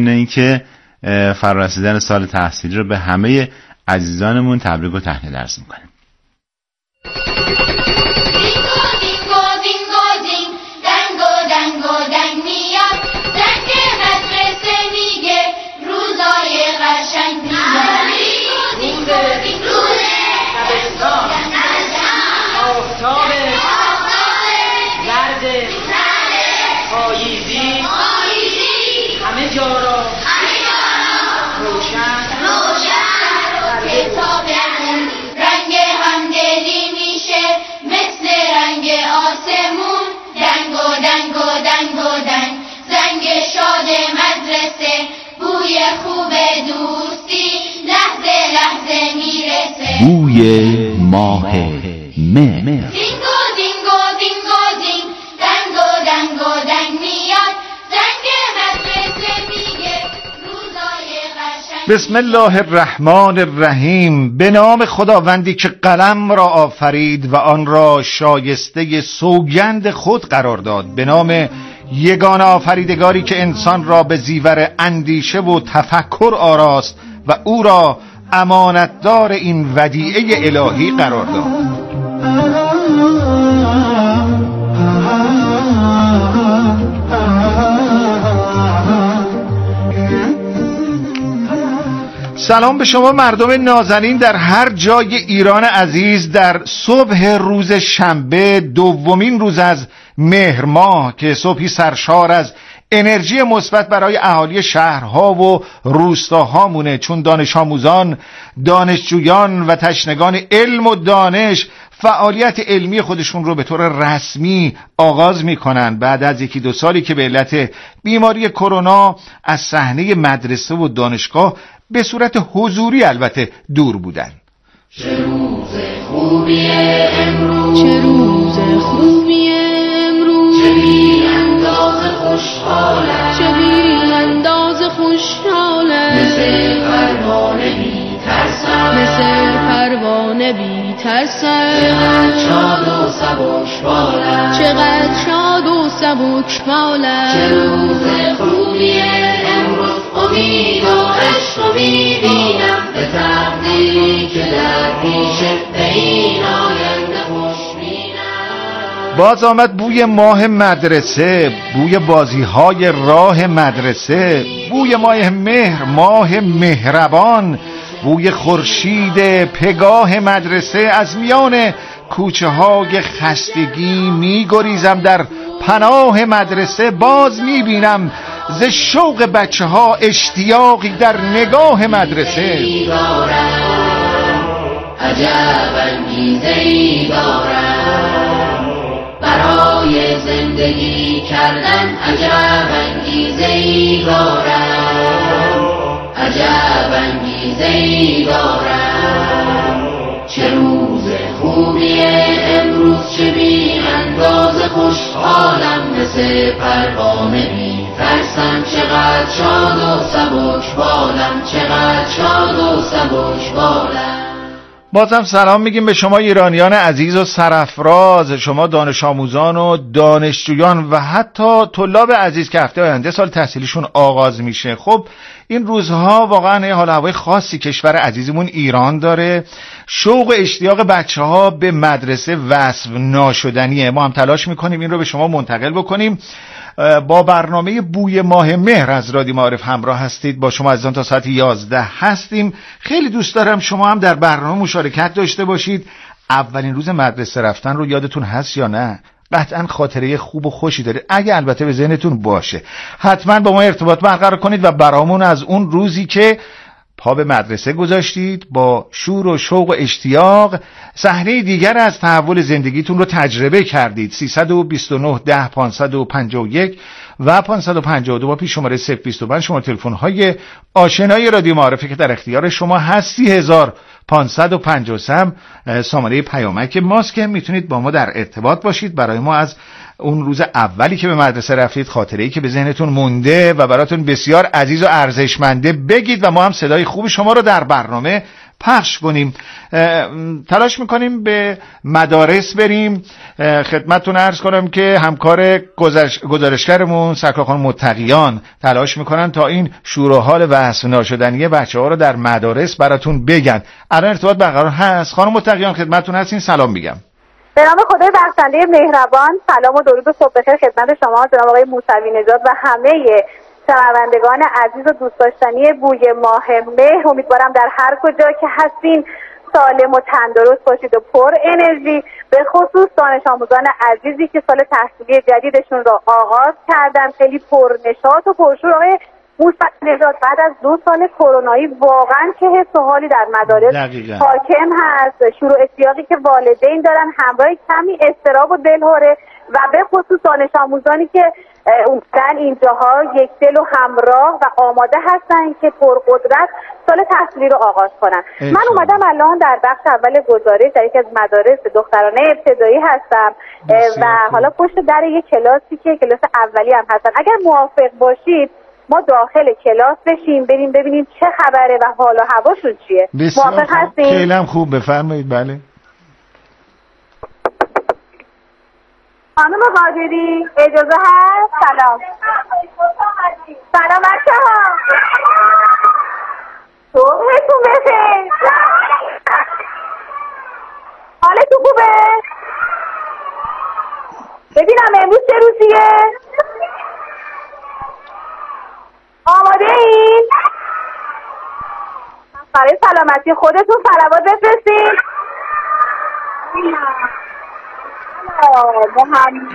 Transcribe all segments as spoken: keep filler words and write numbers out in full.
ضمن اینکه فرارسیدن سال تحصیلی رو به همه عزیزانمون تبریک و تهنیت عرض می‌کنیم. بوی ماه مه دینگو دینگو دینگو دینگ دنگو دنگو دنگ میاد زنگ مدرسه میگه روزای قشنگ. بسم الله الرحمن الرحیم. به نام خداوندی که قلم را آفرید و آن را شایسته سوگند خود قرار داد. به نام یگانه آفریدگاری که انسان را به زیور اندیشه و تفکر آراست و او را امانتدار این ودیعه الهی قرار داد. سلام به شما مردم نازنین در هر جای ایران عزیز در صبح روز شنبه دومین روز از مهر ماه که صبحی سرشار از انرژی مثبت برای اهالی شهرها و روستاها مونه، چون دانش آموزان، دانشجویان و تشنگان علم و دانش فعالیت علمی خودشون رو به طور رسمی آغاز میکنن بعد از یکی دو سالی که به علت بیماری کرونا از صحنه مدرسه و دانشگاه به صورت حضوری البته دور بودن. چه روز خوبیه امروز، چه روز خوبیه امروز، چه بی انداز خوشحاله، چه بی انداز خوشحاله، مثل پروانه بی ترسم، مثل پروانه بی ترسم، چقدر شاد و سبک بالم، چقدر شاد و سبک بالم. چه روز خوبیه امروز، امید و عشق میبینم به تقدیری که در پیشه به این آینده خوش بینم. باز آمد بوی ماه مدرسه، بوی بازی‌های راه مدرسه، بوی ماه مهر، ماه مهربان، بوی خورشید پگاه مدرسه. از میان کوچه های خستگی می گریزم در پناه مدرسه، باز می بینم ز شوق بچه ها اشتیاقی در نگاه مدرسه. عجب انگیزه‌ای دارم برای زندگی کردن، عجب انگیزه‌ای دارم، عجب انگیزه‌ای دارم. چه روز خوبیه امروز، چه بی انداز خوشحالم، مثل پروانه بی ترسم، چقدر شاد و سبک بالم، چقدر شاد و سبک بالم. بازم سلام میگیم به شما ایرانیان عزیز و سرافراز، شما دانش آموزان و دانشجویان و حتی طلاب عزیز که هفته آینده سال تحصیلیشون آغاز میشه. خب این روزها واقعا یه حال هوای خاصی کشور عزیزمون ایران داره. شوق و اشتیاق بچه ها به مدرسه وصف ناشدنیه. ما هم تلاش میکنیم این رو به شما منتقل بکنیم. با برنامه بوی ماه مهر از رادیو معارف همراه هستید. با شما عزیزان تا ساعت یازده هستیم. خیلی دوست دارم شما هم در برنامه مشارکت داشته باشید. اولین روز مدرسه رفتن رو یادتون هست یا نه؟ قطعا خاطره خوب و خوشی داره، اگه البته به ذهنتون باشه. حتما با ما ارتباط برقرار کنید و برامون از اون روزی که پا به مدرسه گذاشتید با شور و شوق و اشتیاق صحنه دیگر از تحول زندگیتون رو تجربه کردید. سیصد و بیست و نه ده پانصد و پنجاه و یک و پانصد و پنجاه و دو با پیش شماره صفر بیست و پنج شماره تلفن های آشنای رادیو معارفه که در اختیار شما هستی. هزار پانصد و پنجاه و سه سامانه پیامک ماست که میتونید با ما در ارتباط باشید. برای ما از اون روز اولی که به مدرسه رفتید، خاطره‌ای که به ذهنتون مونده و براتون بسیار عزیز و ارزشمنده بگید و ما هم صدای خوب شما رو در برنامه پخش کنیم. تلاش میکنیم به مدارس بریم. خدمتتون عرض کنم که همکار گزارشگرمون سرکار خانم متقیان تلاش میکنن تا این شور و حال وصف ناشدنی بچه‌ها رو در مدارس براتون بگن. الان ارتباط برقرار هست. خانم متقیان خدمتتون هستین. سلام میگم. به نام خدای بخشنده مهربان، سلام و درود و صبح بخیر خدمت شما جناب آقای موسوی نژاد و همه شنوندگان عزیز و دوست داشتنی بوی ماه مهر. امیدوارم در هر کجا که هستین سالم و تندرست باشید و پر انرژی، به خصوص دانش آموزان عزیزی که سال تحصیلی جدیدشون را آغاز کردن. خیلی پرنشاط و پرشور. آقای موسوی نژاد، بعد از دو سال کرونایی واقعا چه حس و حالی در مدارس حاکم هست؟ شروع و اشتیاقی که والدین دارن همراه کمی اضطراب و دلهره و به خصوص دانش آموزانی که اومدن اینجاها یک دل و همراه و آماده هستن که پرقدرت سال تحصیلی رو آغاز کنن. من اومدم الان در بخش اول گزارش در یکی از مدارس دخترانه ابتدایی هستم و حالا پشت در یک کلاسی که کلاس اولی هم هستن. اگر موافق باشید ما داخل کلاس بشیم بریم ببینیم چه خبره و حال و هواشون چیه. موافق هستین؟ خیلی هم خوب، بفرمایید. بله. خانم قادری اجازه هست؟ سلام. سلام بچه‌ها. صبحتون بخیر. حالتون خوبه؟ ببینم امروز چه روزیه؟ آماده این؟ برای سلامتی خودتون صلوات بفرستین. محمد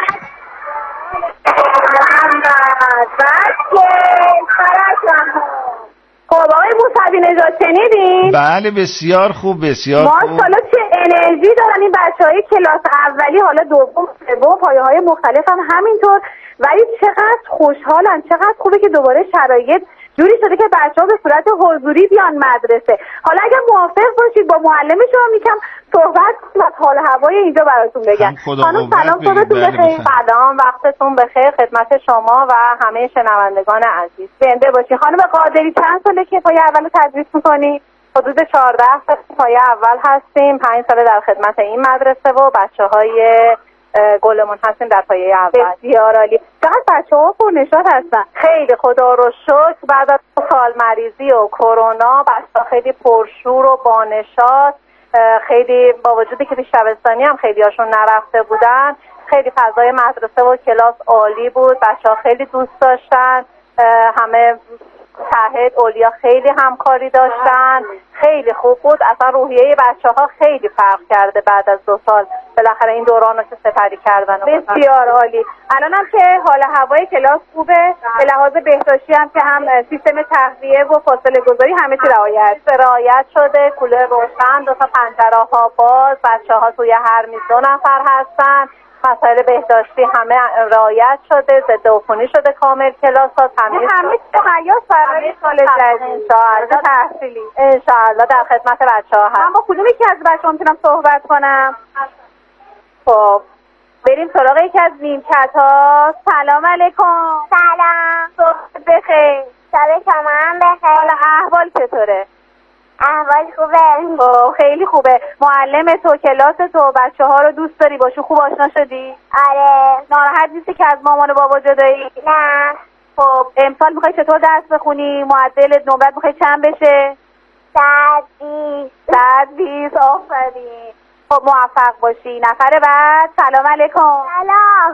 محمد بچه فرشم. خب آقای موسوی نژاد شنیدین؟ بله بسیار خوب، بسیار خوب. ماشاءالله چه انرژی دارن این بچهای کلاس اولی، حالا دوم سوم پایه های مختلف هم همینطور، ولی چقدر خوشحالن. چقدر خوبه که دوباره شرایط جوری شده که بچه‌ها به صورت حضوری بیان مدرسه. حالا اگر موافق باشید با معلم شما میگم صحبت کنیم از حال هوای اینجا براتون بگم. خانم سلام، صبحتون بخیر. سلام، وقتتون بخیر خدمت شما و همه شنوندگان عزیز. زنده باشی. خانم قادری چند ساله که پایه اول تدریس می‌کنی؟ حدود چهارده سال پایه اول هستیم. پنج سال در خدمت این مدرسه و بچه‌های گلمون هستیم در پایه اول. بسیار عالی. چقدر بچه‌ها پرنشاط هستن. خیلی خدا رو شکر بعد از سال مریضی و کرونا بچه‌ها خیلی پرشور و بانشاط، خیلی با وجودی که پیش شبستانی هم خیلی هاشون نرفته بودن، خیلی فضای مدرسه و کلاس عالی بود. بچه‌ها خیلی دوست داشتن، همه شاهد اولیا خیلی همکاری داشتن، خیلی خوب بود. اصلا روحیه بچه‌ها خیلی فرق کرده بعد از دو سال بالاخره این دوران رو که سپری کردن. بسیار عالی. الان هم که حال هوای کلاس خوبه، به لحاظ بهداشتی هم که هم سیستم تهویه و فاصله گذاری همه چی رعایت رعایت شده، کولر روشن، دو تا پنجره ها باز، بچه‌ها توی هر میز دو نفر هستن، مسائل بهداشتی همه رعایت شده، ضد عفونی شده کامل، کلاس‌ها تمیز شده. همه چی حیات برای سال جدید انشاءالله تحصیلی انشاءالله در خدمت بچه‌ها هست. من با کدوم یکی از بچه‌ها میتونم صحبت کنم؟ خب بریم سراغ یکی از نیمکت‌ها. سلام علیکم. سلام. صبح بخیر. صبح شما هم بخیر. حالا احوال چطوره؟ احوال خوبه. خب خیلی خوبه. معلم تو، کلاس تو، بچه ها رو دوست داری؟ باشون خوب آشنا شدی؟ آره. ناراحت نیستی که از مامان و بابا جدایی؟ نه. خب امسال میخوای چطور درس بخونی؟ معدل نمرت میخوای چند بشه؟ صد بیست. صد بیست. آفرین. خب موفق باشی. نفر بعد. سلام علیکم. سلام.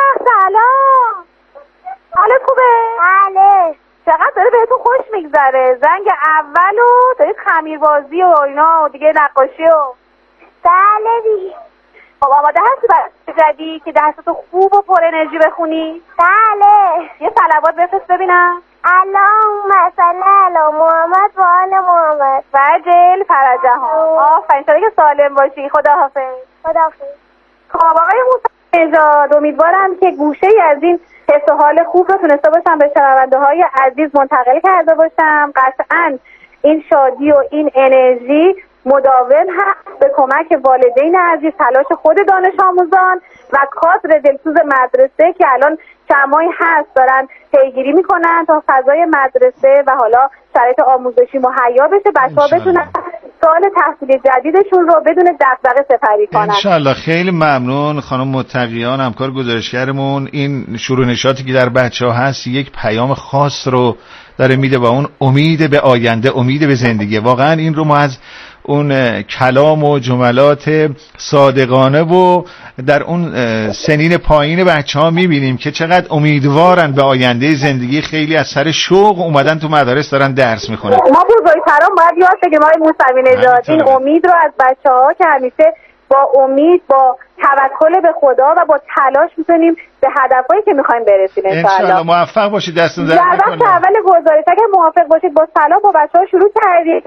سلام. حالت خوبه؟ بله. چقدر داره بهتون خوش میگذره. زنگ اولو دارید خمیربازی و اینا و دیگه نقاشی و بله دیگه. خب آماده هستی برای جدید که درستو خوب و پر انرژی بخونی؟ بله. یه صلوات بفرست ببینم. اللهم صل علی محمد و آل محمد وجل فرجهم. آفرین. ان که سالم باشی. خداحافظ. خداحافظ. خب آقای موسوی نژاد، امیدوارم که گوشه ای از این حس و حال خوب رو تونسته باشم به شنونده های عزیز منتقل کرده باشم. قطعاً این شادی و این انرژی مداوم هست به کمک والدین عزیز، تلاش خود دانش آموزان و کادر دلسوز مدرسه که الان چند ماهی هست دارن پیگیری میکنن تا فضای مدرسه و حالا شرایط آموزشی مهیا بشه، بچه‌ها بتونن سال تحصیلی جدیدشون رو بدون دغدغه سپری کنن. انشالله. خیلی ممنون خانم متقیان، همکار گزارشگرمون. این شروع نشاطی که در بچه ها هست یک پیام خاص رو داره میده و اون امید به آینده، امید به زندگی. واقعا این رو ما از اون کلام و جملات صادقانه و در اون سنین پایین بچه ها میبینیم که چقدر امیدوارن به آینده زندگی. خیلی از سر شوق اومدن تو مدارس دارن درس میخونن. ما بزرگتران باید یاد بگیم آقای موسوی نژاد این امید رو از بچه ها که همیشه با امید، با توکل به خدا و با تلاش میتونیم به هدفهایی که میخوایم برسیم. انشالله موفق باشید. دستتون درد نکنه. در اول گزارش اگر موافق باشید با سلام با بچه‌ها شروع کردیم.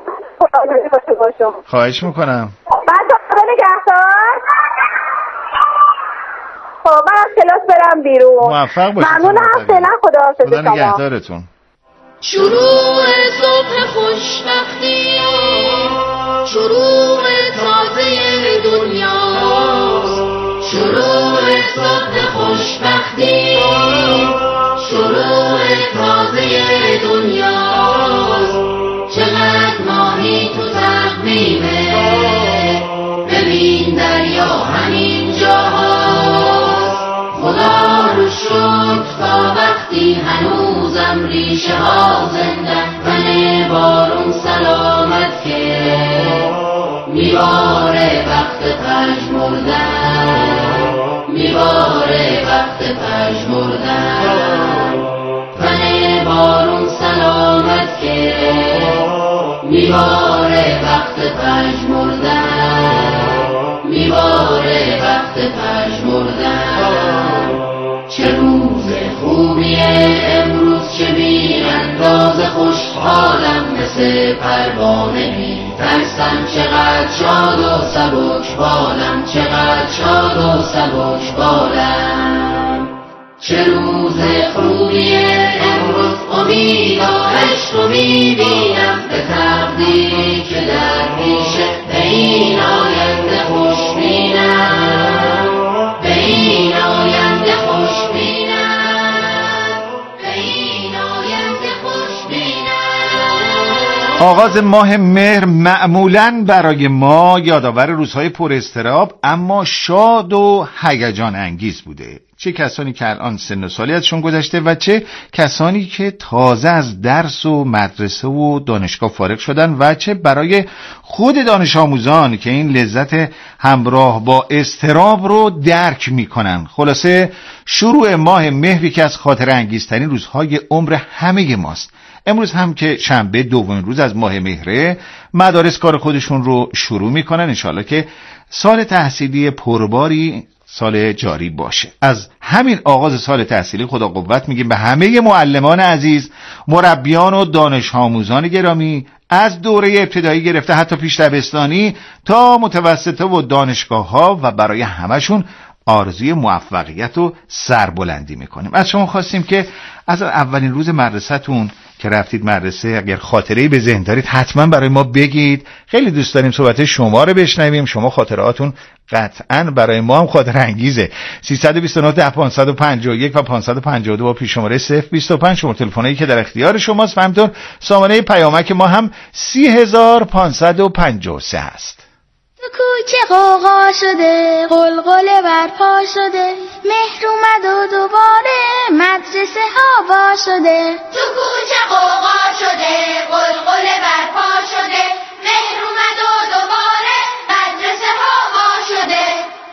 خواهش میکنم. بعد خدا نگهدار. خب من از کلاس برم بیرون. موفق باشید. ممنونم. فعلا خداحافظ شما. خدا نگهدارتون. شروع صبح خوشبختی، شروع تازه دنیاست. شروع صبح خوشبختی، شروع تازه دنیاست. چقدر ماهی تو تقویمه، ببین دریا همین جاهاست. خدا رو شکر تا وقتی هنوزم ریشه ها زنده، تن بارون سلامت که میباره وقت پژمردن، میباره وقت پژمردن. تن بارون سلامت که میباره وقت پژمردن، میباره وقت پژمردن. چه روز خوبیه امروز، چه بی اندازه خوشحالم، مثل پروانه بی ترسم. چقدر شاد و سبک بالم، چقدر شاد و سبک بالم. چه روز خوبیه امروز، امید و عشق میبینم، به تقدیری که در پیشه، به این آینده خوش بینم، به این آینده خوش بینم، به این آینده خوش بینم. آغاز ماه مهر معمولاً برای ما یادآور روزهای پر اضطراب اما شاد و هیجان انگیز بوده. چه کسانی که الان سن و سالی ازشون گذشته و چه کسانی که تازه از درس و مدرسه و دانشگاه فارغ شدن و چه برای خود دانش آموزان که این لذت همراه با اضطراب رو درک میکنن. خلاصه شروع ماه مهر یکی از خاطره انگیزترین روزهای عمر همه ماست. امروز هم که شنبه دومین روز از ماه مهره، مدارس کار خودشون رو شروع میکنن. انشالله که سال تحصیلی پرباری سال جاری باشه. از همین آغاز سال تحصیلی خدا قوت میگیم به همه معلمان عزیز، مربیان و دانش آموزان گرامی، از دوره ابتدایی گرفته حتی پیش دبستانی تا متوسطه و دانشگاه ها، و برای همشون آرزوی موفقیت و سربلندی میکنیم. از شما خواستیم که از اولین روز مدرسه‌تون که رفتید مدرسه اگر خاطره‌ای به ذهن دارید حتما برای ما بگید. خیلی دوست داریم صحبت شما رو بشنویم. شما خاطراتون قطعاً برای ما هم خاطره انگیزه. سیصد و بیست و نه ده پانصد و پنجاه و یک و پانصد و پنجاه و دو با پیش شماره صفر بیست و پنج شماره تلفنی که در اختیار شماست. همینطور سامانه پیامک ما هم سی هزار و پانصد و پنجاه و سه هست. تو کوچه قوقا شده، قلقله برپا شده، مهر اومد و دوباره مدرسه ها وا شده. تو کوچه قوقا شده، قلقله برپا شده، مهر اومد و دوباره مدرسه ها وا شده.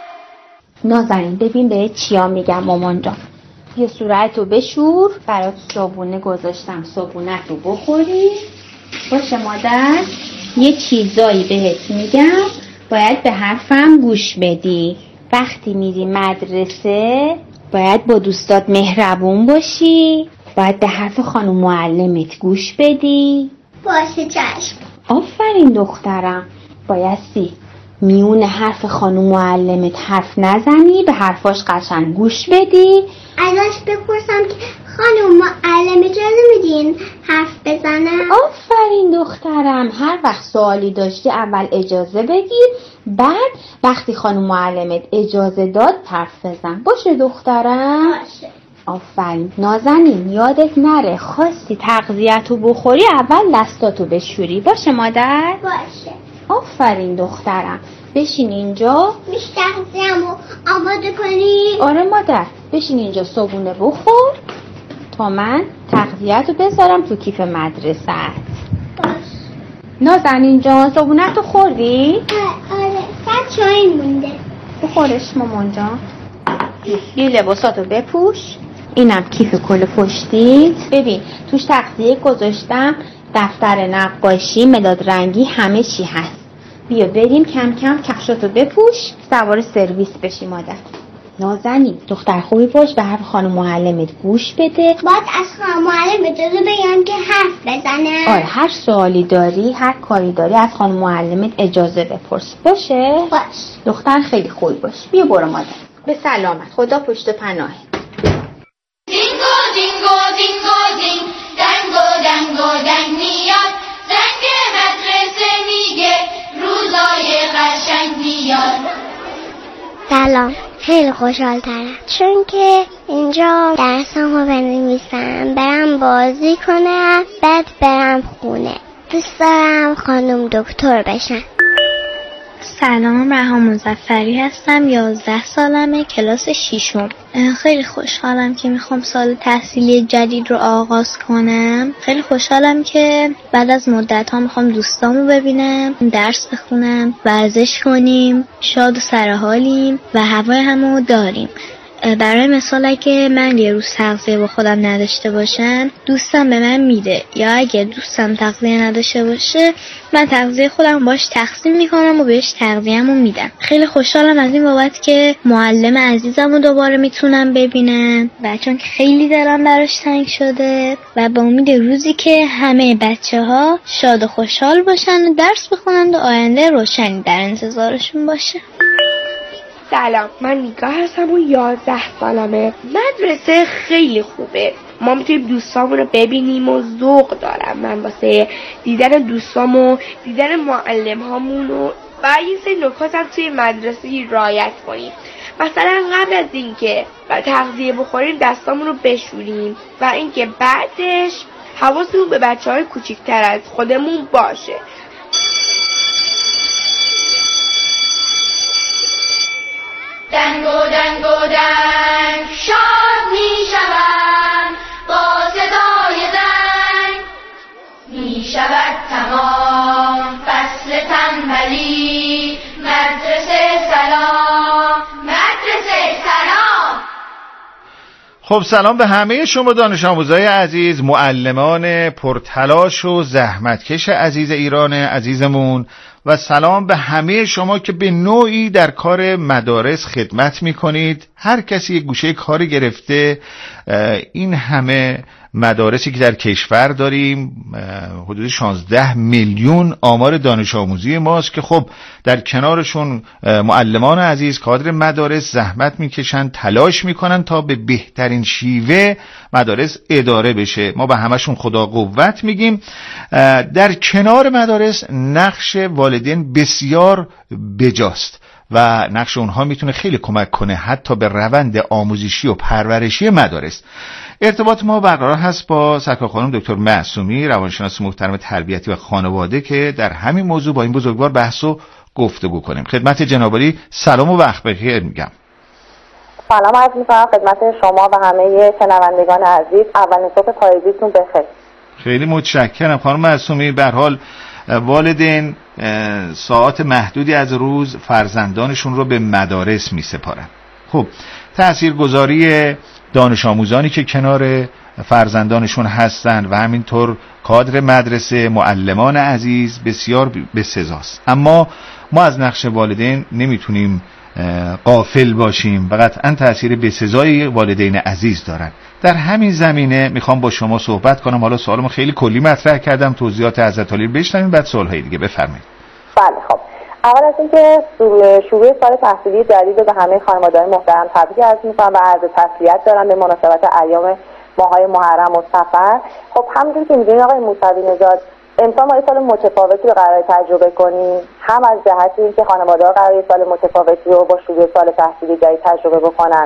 نازنین ببین به چیا میگم مامان جان. یه صورتو بشور، برات صابونه گذاشتم، صابونت رو بخوری. باشه مادر، یه چیزایی بهت میگم، باید به حرفم گوش بدی. وقتی میری مدرسه باید با دوستات مهربون باشی، باید به حرف خانم معلمت گوش بدی. باشه چشم. آفرین دخترم. بایستی میون حرف خانم معلمت حرف نزنی، به حرفاش قشنگ گوش بدی. ازش بپرسم که خانم معلم اجازه میدین حرف بزنم؟ آفرین دخترم. هر وقت سوالی داشتی اول اجازه بگیر، بعد وقتی خانم معلمت اجازه داد حرف بزن. باشه دخترم؟ باشه. آفرین. نازنین یادت نره خواستی تغذیه‌تو بخوری اول دستاتو بشوری. باشه مادر؟ باشه. آفرین دخترم. بشین اینجا. میشه تغذیه‌مو آماده کنی؟ آره مادر. بشین اینجا صبحونه بخور تا من تغذیه‌تو بذارم تو کیف مدرسه. باشه. نازنین جان صبحونه‌تو خوردی؟ آره. فقط چای مونده. بخورش مامان جان. یه لباساتو بپوش. اینم کیف کل پشتیت. ببین توش تغذیه گذاشتم، دفتر نقاشی، مداد رنگی، همه چی هست. بیا بریم کم کم کفشاتو بپوش سوار سرویس بشی مادر. نازنین دختر خوبی باش، به حرف خانم معلمت گوش بده. باید از خانم معلم اجازه بگم که حرف بزنم؟ آره هر سوالی داری، هر کاری داری از خانم معلمت اجازه بپرس. باشه؟ باش. دختر خیلی خوبی باش. بیا برو مادر. به سلامت. خدا پشت پناهه. دینگو دینگو دینگو دینگ، دنگو دنگو دنگ میاد، زنگ مدرسه میگه روزای قشنگ میاد. سلام، خیلی خوشحال ترم چون که اینجا درسامو بنویسم، برم بازی کنم، بعد برم خونه. دوست دارم خانم دکتر بشم. سلام، رها مظفری هستم، یازده سالمه، کلاس ششم. خیلی خوشحالم که میخوام سال تحصیلی جدید رو آغاز کنم. خیلی خوشحالم که بعد از مدت ها میخوام دوستامو ببینم، درس بخونم، ورزش کنیم، شاد و سرحالیم و هوای همو داریم. برای مثال اگه من یه روز تغذیه با خودم نداشته باشم، دوستم به من میده، یا اگه دوستم تغذیه نداشته باشه من تغذیه خودم باش تقسیم میکنم و بهش تغذیه‌مو میدم. خیلی خوشحالم از این بابت که معلم عزیزمو دوباره میتونم ببینم و چون خیلی دلم براش تنگ شده و با امید روزی که همه بچه‌ها شاد و خوشحال باشن و درس بخونن و آینده روشنی در انتظارشون باشه. سلام، من نیکا هستم و یازده سالمه. مدرسه خیلی خوبه، ما میتونیم دوستامون رو ببینیم و ذوق دارم من واسه دیدن دوستام و دیدن معلم هامون و یه سری نکات هم توی مدرسه رعایت کنیم. مثلا قبل از اینکه تغذیه بخوریم دستامون رو بشوریم و اینکه بعدش حواسمون به بچه‌های کوچیک‌تر از خودمون باشه. دنگو دنگو دنگ شاد می شود با صدای زنگ، می شود تمام فصل تنبلی. مدرسه سلام، مدرسه سلام. خب سلام به همه شما دانش آموزای عزیز، معلمان پرتلاش و زحمتکش عزیز ایران عزیزمون، و سلام به همه شما که به نوعی در کار مدارس خدمت میکنید. هر کسی یک گوشه کاری گرفته. این همه مدارسی که در کشور داریم، حدود شانزده میلیون آمار دانش آموزی ماست که خب در کنارشون معلمان عزیز کادر مدارس زحمت میکشن، تلاش میکنن تا به بهترین شیوه مدارس اداره بشه. ما به همشون خدا قوت میگیم. در کنار مدارس نقش والدین بسیار بجاست و نقش اونها میتونه خیلی کمک کنه حتی به روند آموزشی و پرورشی مدارس. ارتباط ما برقرار هست با سرکار خانم دکتر معصومی، روانشناس محترم تربیتی و خانواده، که در همین موضوع با این بزرگوار بحث و گفتگو کنیم. خدمت جنابعالی سلام و وقت بخیر میگم. سلام عرض میکنم خدمت شما و همه شنوندگان عزیز. اولین صبح پاییزیتون بخیر. خیلی متشکرم خانم معصومی. به هر حال والدین ساعات محدودی از روز فرزندانشون رو به مدارس میسپارن. خب تاثیرگذاری دانش آموزانی که کنار فرزندانشون هستن و همینطور کادر مدرسه، معلمان عزیز بسیار بسزاست. اما ما از نقش والدین نمیتونیم غافل باشیم و قطعا تأثیر بسزای والدین عزیز دارن. در همین زمینه میخوام با شما صحبت کنم. حالا سوالمو خیلی کلی مطرح کردم، توضیحات حضرت عالی رو بشنویم بعد سوالهای دیگه. بفرمایید. بله خب، اول از اینکه شروع سال تحصیلی جدید به همه خانواده‌های محترم تبریک عرض می‌کنم و عرض تسلیت دارم به مناسبت ایام ماهای محرم و صفر. خب همونطور که می‌دونید آقای موسوی نژاد، امسال ما یه سال متفاوتی رو قرار تجربه کنیم، هم از جهت اینکه خانواده‌ها قرار یه سال متفاوتی رو با شروع سال تحصیلی جدید تجربه بکنن،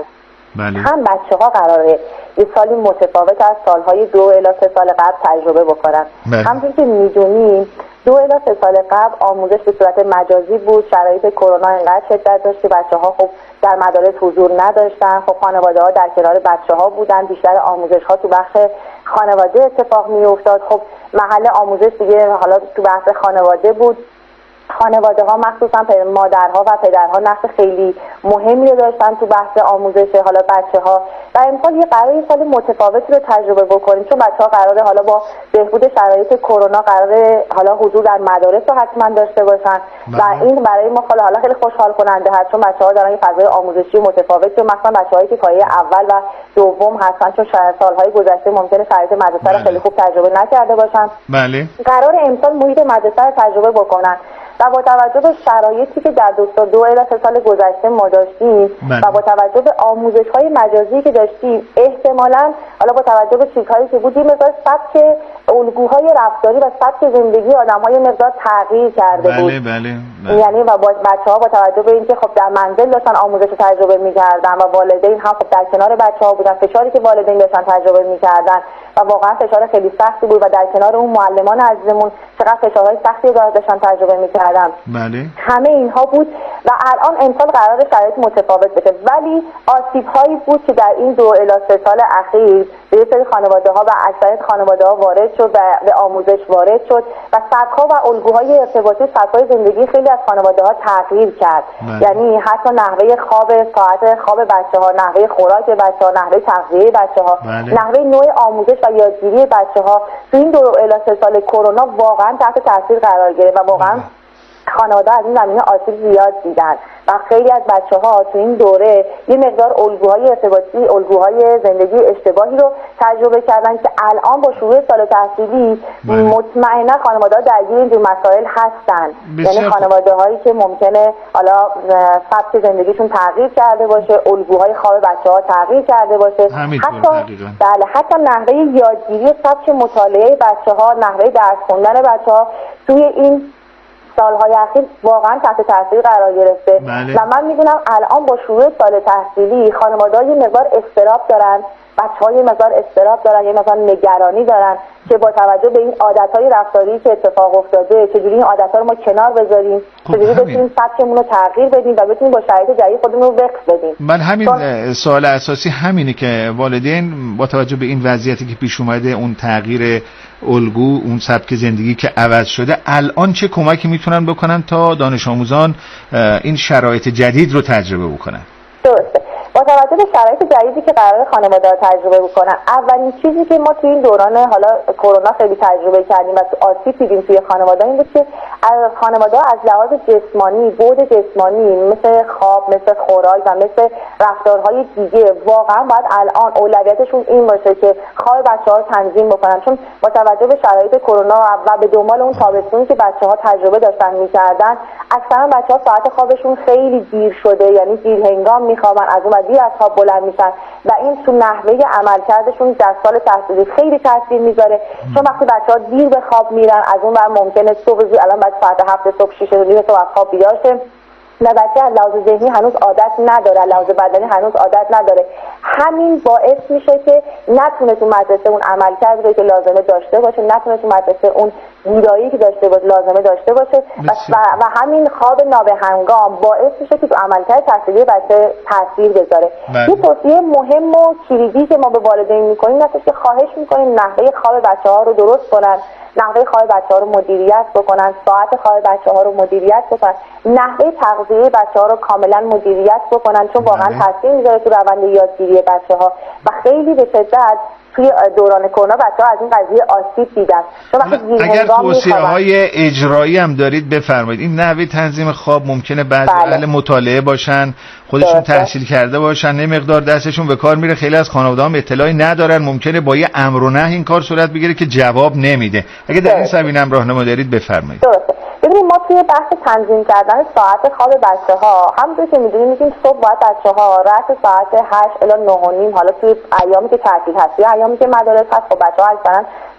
بله. هم بچه ها قراره یه سالی متفاوت از سالهای دو الی سه سال قبل تجربه بکنن. بله. همونطور که میدونیم دو الی سه سال قبل آموزش به صورت مجازی بود، شرایط کرونا اینقدر شدت داشت که بچه ها خب در مدارس حضور نداشتن، خب خانواده ها در کنار بچه ها بودن، بیشتر آموزش ها تو بخش خانواده اتفاق می افتاد. خب محل آموزش دیگه حالا تو بخش خانواده بود. خانواده ها مخصوصا مادرها و پدرها نقش خیلی مهمی رو داشتن تو بحث آموزش حالا بچه ها و امسال یه قراره یه سال متفاوتی رو تجربه بکنیم، چون بچه ها قراره حالا با بهبود شرایط کرونا قراره حالا حضور در مدارس رو حتما داشته باشن و این برای ما حالا خیلی خوشحال کننده هست، چون بچه ها دارن یه فضای آموزشی متفاوتی رو مثلا بچه هایی که پایه اول و دوم هستن، چون سالهای گذشته ممکنه شرایط مدرسه رو خیلی خوب تجربه نکرده باشن. بله. قرار امسال محیط مدرسه رو تجربه بکنن و با توجه به شرایطی که در دو دو الی سه سال گذشته ما داشتیم و با توجه به آموزش‌های مجازی که داشتیم، احتمالاً حالا با توجه به چیزهایی که بود، یه مقدار سبک الگوهای رفتاری و سبک زندگی آدم‌ها یه مقدار تغییر کرده بله بود. بله بله. یعنی و با بچه‌ها با توجه به اینکه خب در منزل داشتن آموزش رو تجربه می‌کردن و والدین هم خب در کنار بچه‌ها بودن، فشاری که والدین داشتن تجربه می‌کردن و واقعا فشار خیلی سختی بود و در کنار اون معلمان عزیزمون چقدر فشارهای سختی داشتن تجربه می‌کردن. بله. همه اینها بود و الان امسال قرار شرایط متفاوت بشه، ولی آسیب‌هایی بود که در این دو الی سه سال اخیر به یه سری خانواده‌ها و اکثریت خانواده‌ها وارد شد و به آموزش وارد شد و سبک‌ها و الگوهای ارتباطی، سبک‌های زندگی خیلی از خانواده‌ها تغییر کرد. بله. یعنی حتی نحوه خواب، ساعت خواب بچه‌ها، نحوه خوراک بچه‌ها، نحوه تغذیه بچه‌ها، بله. نحوه نوع آموزش و یادگیری بچه‌ها تو این دو الی سه سال کرونا واقعا تحت تاثیر قرار گرفت و واقعا بله. خانواده از این زمینه آسیب زیاد دیدن و خیلی از بچه‌ها تو این دوره یه مقدار الگوهای ارتباطی، الگوهای زندگی اشتباهی رو تجربه کردن که الان با شروع سال تحصیلی مطمئنا خانواده‌ها درگیر این مسائل هستن. یعنی خانواده‌هایی که ممکنه حالا سبک زندگیشون تغییر کرده باشه، الگوهای خواب بچه‌ها تغییر کرده باشه، حتی بله حتی نحوه یادگیری و سبک مطالعه بچه‌ها، نحوه درس خوندن بچه‌ها توی این سالهای اخیر واقعا تحت تاثیر قرار گرفته. بله. و من میدونم الان با شروع سال تحصیلی خانواده‌ها یه مقدار اضطراب دارن، بچه‌ها یه مقدار اضطراب دارن، یه مقدار نگرانی دارن که با توجه به این عادت‌های رفتاری که اتفاق افتاده چجوری این عادت‌ها رو ما کنار بذاریم، چجوری بتونیم سبکمون رو تغییر بدیم و بتونیم با شرایط جدید خودمون رو وقف بدیم. من همین چون... سوال اساسی همینه که والدین با توجه به این وضعیتی که پیش اومده، اون تغییر الگو، اون سبک زندگی که عوض شده، الان چه کمکی میتونن بکنن تا دانش آموزان این شرایط جدید رو تجربه بکنن؟ درسته. با توجه به شرایط جدیدی که قرار خانواده‌ها تجربه بکنن، اولین چیزی که ما توی این دوران حالا کرونا خیلی تجربه کردیم و تو آسیب دیدیم توی خانواده این بود که از خانواده‌ها از لحاظ جسمانی، بعد جسمانی مثل خواب، مثل خوراک و مثل رفتارهای دیگه واقعا باید الان اولویتشون این باشه که خواب بچه‌ها رو تنظیم بکنن، چون با توجه به شرایط کرونا و به دنبال اون تابستونی که بچه‌ها تجربه داشتن می‌کردن، اکثرا بچه‌ها ساعت خوابشون خیلی دیر شده، یعنی دیر هنگام می‌خوابن، از اون دیر از خواب بلند میشن و این تو نحوه عملکردشون در سال تحصیلی خیلی تاثیر میذاره، چون وقتی بچه‌ها دیر به خواب میرن از اون ور ممکنه صبح زود الان بعد ساعت هفت صبح شش صبح از خواب بیدار شه و بچه از لحاظ ذهنی هنوز عادت نداره، لحاظ بدنی هنوز عادت نداره. همین باعث میشه که نتونه تو مدرسه اون عملکرد رو که لازمه داشته باشه، نتونه تو مدرسه اون بودایی که داشته باشه لازمه داشته باشه و, و همین خواب نابهنگام باعث میشه که تو عملکرد تحصیلی بچه تاثیر بذاره. یه توصیه مهم و کلیدی که ما به والدین میکنیم اینه که خواهش میکنیم نحوه خواب بچه‌ها رو درست کنن، نحوه خواب بچه‌ها رو مدیریت بکنن، ساعت خواب بچه‌ها رو مدیریت بکنن، نحوه تغذیه بچه‌ها رو کاملا مدیریت بکنن، چون واقعا تاثیر میذاره تو روند یادگیری بچه‌ها و خیلی به شدت توی دوران کرونا بچه‌ها از این قضیه آسیب دیدن. اگر توصیه‌های اجرایی هم دارید بفرمایید. این نحوه تنظیم خواب ممکنه بعضی بله. اهل مطالعه باشن، خودشون تحصیل کرده باشن، یه مقدار دستشون به کار میره، خیلی از خانواده‌ها هم اطلاعی ندارن، ممکنه با یه امر و نهی این کار صورت بگیره که جواب نمیده. اگه در این زمینه هم راهنمایی دارید بفرمایید. درسته. ببینید ما توی بحث تنظیم کردن ساعت خواب بچه‌ها همونطور که می‌دونید میگیم صبح باید بچه‌ها رأس ساعت هشت الی نه و نیم، حالا توی ایامی که تعطیل هست یا ایامی که مدارس هست خب بچه‌ها اکثرا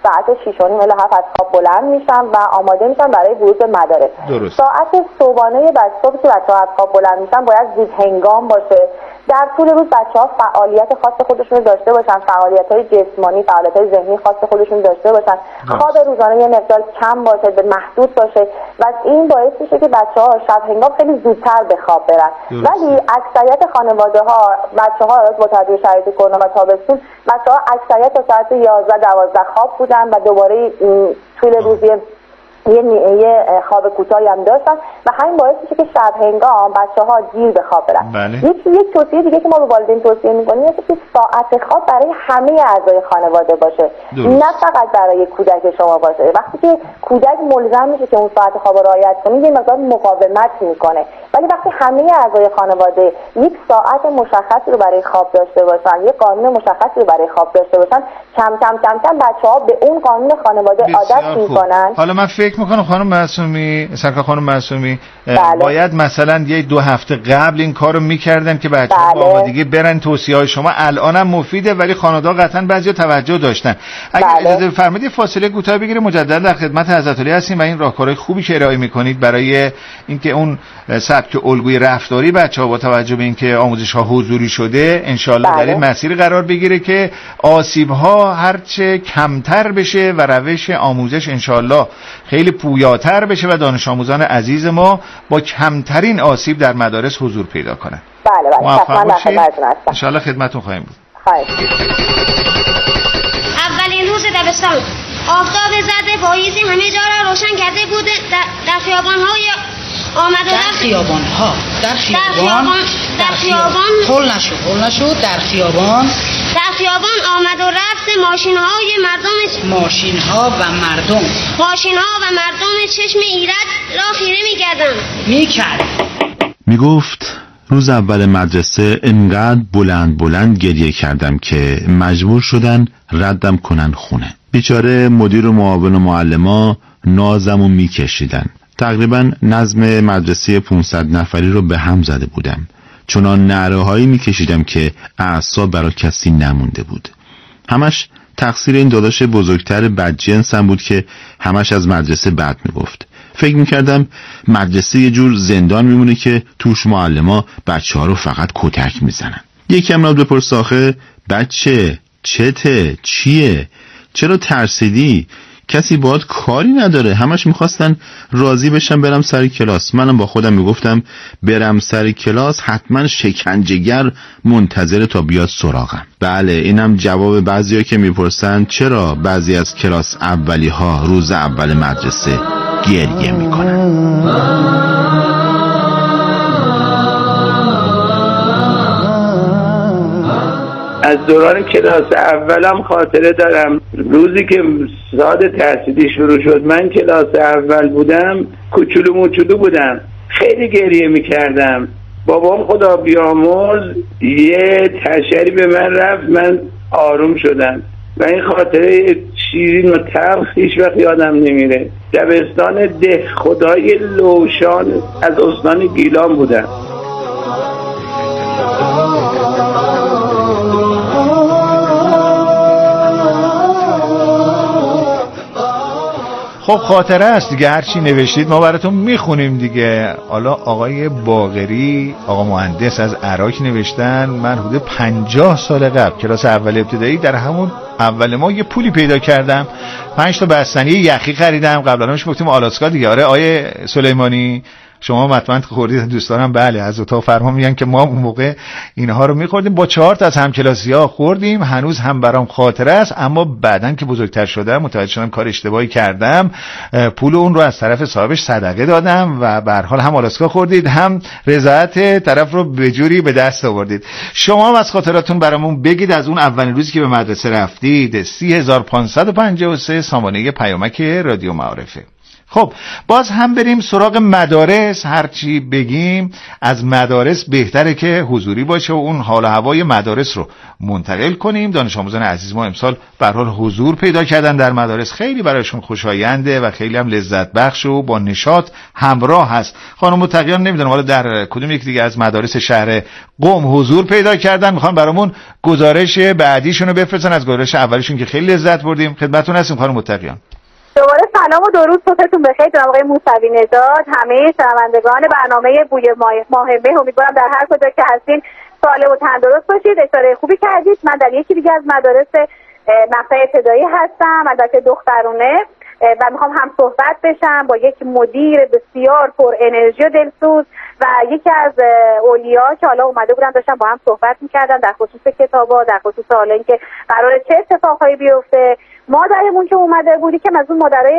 ساعت شش و نیم الی هفت از خواب بلند میشن و آماده میشن برای ورود به مدارس. درست. ساعت صبحانه بچه‌ها که بچه‌ها از خواب بلند میشن باید زود هنگام باشه. در طول روز بچه‌ها فعالیت خاص خودشون رو داشته باشن، فعالیت‌های جسمانی، فعالیت‌های ذهنی خاص خودشون داشته باشن. خواب روزانه یه مقدار کم باشه، به محدود باشه و این باعث میشه که بچه‌ها شب هنگام خیلی زودتر به خواب برن. ولی اکثریت خانواده‌ها بچه‌ها با توجه شرایط کرونا و تابستون بچه‌ها اکثریت تا ساعت یازده دوازده خواب بودن و دوباره طول روز یه یه خواب کوتاهی هم داشتن و همین باعث میشه که شب هنگام بچه‌ها دیر به خواب برن. بله. یک یک توصیه دیگه که ما به والدین توصیه می‌کنیم اینه که ساعت خواب برای همه اعضای خانواده باشه، درست. نه فقط برای کودک شما باشه. وقتی که کودک ملزم میشه که اون ساعت خواب رو رعایت کنه یه مقدار مقاومت میکنه، ولی وقتی همه اعضای خانواده یک ساعت مشخصی رو برای خواب داشته باشن، یک قانون مشخصی رو برای خواب داشته باشن، کم کم کم کم بچه‌ها به اون قانون خانواده عادت میکنن. حالا من فکر میکنم خانم معصومی، سرکار خانم معصومی، بله. باید مثلا یه دو هفته قبل این کارو میکردن که بچه‌ها بله. با آمادگی برن. توصیه‌های شما الانم مفیده ولی خانواده‌ها قطعاً بعضیا توجه داشتن. اگه بله. اجازه بفرمایید فاصله کوتاه بگیریم، مجددا در خدمت حضرت علی هستیم و این راهکارهای خوبی که ارائه میکنید برای اینکه اون سبک الگوی رفتاری بچه‌ها با توجه به اینکه آموزش‌ها حضوری شده ان شاءالله بله. در این مسیر قرار بگیره که آسیب‌ها هرچه کمتر بشه و روش آموزش ان شاءالله خیلی پویاتر بشه و دانش آموزان عزیز ما با کمترین آسیب در مدارس حضور پیدا کنن. بله بله. موفق باشید. ان شاءالله خدمتتون خواهیم بود. خواهش. اولین روز دبستان، آفتاب زرد پاییزی همه جا را روشن کرده بود. در, در خیابان‌های آمد و در رفت خیابان‌ها در خیابان در خیابان هول نشو هول نشو در خیابان در خیابان آمد و رفت ماشین‌های مردم ماشین‌ها و مردم ماشین‌ها و مردم چشم ایرج را خیره می‌کردند می‌کرد میگفت روز اول مدرسه انقدر بلند بلند گریه کردم که مجبور شدن ردم کنن خونه. بیچاره مدیر و معاون و معلما نازمو میکشیدن. تقریبا نظم مدرسه پانصد نفری رو به هم زده بودم. چنان نعره هایی میکشیدم که اعصاب برای کسی نمونده بود. همش تقصیر این داداش بزرگتر بدجنسم بود که همش از مدرسه بد میگفت. فکر میکردم مدرسه یه جور زندان میمونه که توش معلما بچه ها رو فقط کتک میزنن. یکم را بپرس آخه بچه چته چیه چرا ترسیدی؟ کسی باهات کاری نداره. همش میخواستن راضی بشن برم سر کلاس. منم با خودم میگفتم برم سر کلاس حتما شکنجهگر منتظر تا بیاد سراغم. بله اینم جواب بعضیا که میپرسن چرا بعضی از کلاس اولی ها روز اول مدرسه گریه میکنن. از دوران کلاس اولم خاطره دارم. روزی که سال تحصیلی شروع شد من کلاس اول بودم، کوچولو موچولو بودم، خیلی گریه میکردم. بابام خدا بیامرز یه تشری به من رفت، من آروم شدم و این خاطره شیرین و تلخ هیچ وقت یادم نمیره. دبستان ده خدای لوشان از استان گیلان بودم. خب خاطره است دیگه، هرچی نوشتید ما براتون میخونیم دیگه. حالا آقای باقری، آقا مهندس از عراق نوشتن من حدود پنجاه سال قبل کلاس اول ابتدایی در همون اول ما یه پولی پیدا کردم، پنج تا بستنی یخی خریدم. قبلا همش گفتیم آلاسکا دیگه. آره آیه سلیمانی شما مطمئن خوردید، دوستانم بله از اتاق فرما میگن که ما اون موقع اینها رو میخوردیم. با چهار تا از همکلاسی‌ها خوردیم، هنوز هم برام خاطره است. اما بعدن که بزرگتر شدم متوجه شدم کار اشتباهی کردم، پول اون رو از طرف صاحبش صدقه دادم و به هر حال هم آلاسکا خوردید هم رضایت طرف رو به جوری به دست آوردید. شما هم از خاطراتون برامون بگید از اون اولین روزی که به مدرسه رفتید. سی هزار و پانصد و پنجاه و سه سامانه پیامک رادیو معارفه. خب باز هم بریم سراغ مدارس. هرچی بگیم از مدارس بهتره که حضوری باشه و اون حال و هوای مدارس رو منتقل کنیم. دانش آموزان عزیز ما امسال به هر حال حضور پیدا کردن در مدارس، خیلی برایشون خوشاینده و خیلی هم لذت بخش و با نشاط همراه هست. خانم متقیان نمیدونم حالا در کدوم یک دیگه از مدارس شهر قم حضور پیدا کردن، میخوان برامون گزارش بعدیشون رو بفرستن از گزارش اولیشون که خیلی لذت بردیم. خدمتتون هستیم خانم متقیان. دوباره سلام و درود، صبحتون بخیر جناب آقای موسوی نژاد، همه شنوندگان برنامه بوی ماه مه. امیدوارم در هر کجا که هستین سالم و تندرست باشید. اشاره خوبی کردید. من در یکی دیگه از مدارس مقطع ابتدایی هستم، البته دخترونه، و میخوام هم صحبت بشم با یک مدیر بسیار پر انرژی و دلسوز و یکی از اولیا که حالا اومده بودن داشتم با هم صحبت میکردن در خصوص کتابا، در خصوص حالا اینکه قراره چه اتفاقایی بیفته. مادرمون که اومده بودی که از اون مادرای